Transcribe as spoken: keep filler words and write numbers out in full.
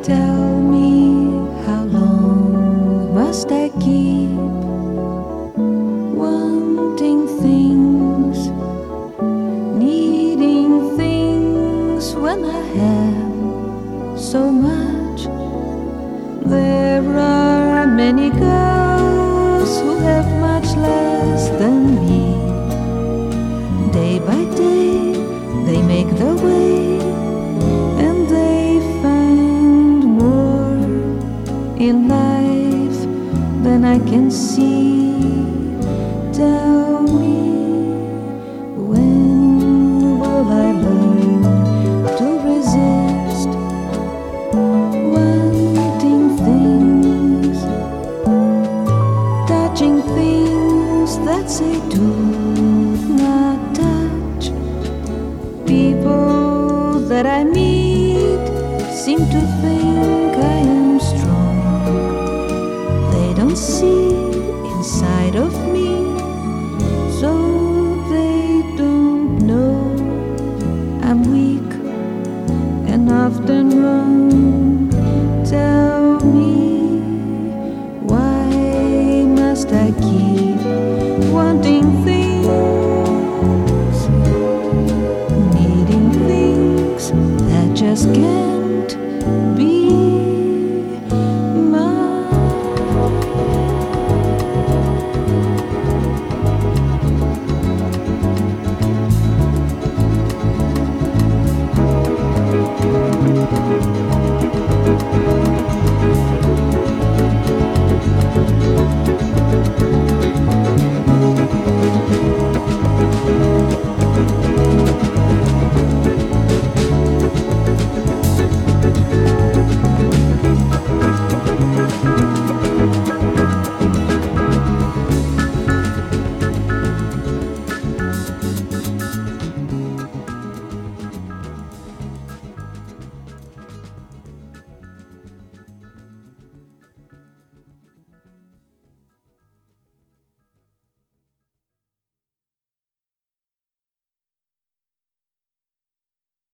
Tell me, how long must I keep wanting things, needing things when I have so much? There are many girls who have much less than me. Day by day they make their way, and they find more in life than I can see. Tell me, when will I learn to resist wanting things, touching things that say do not touch? People that I meet seem to think I am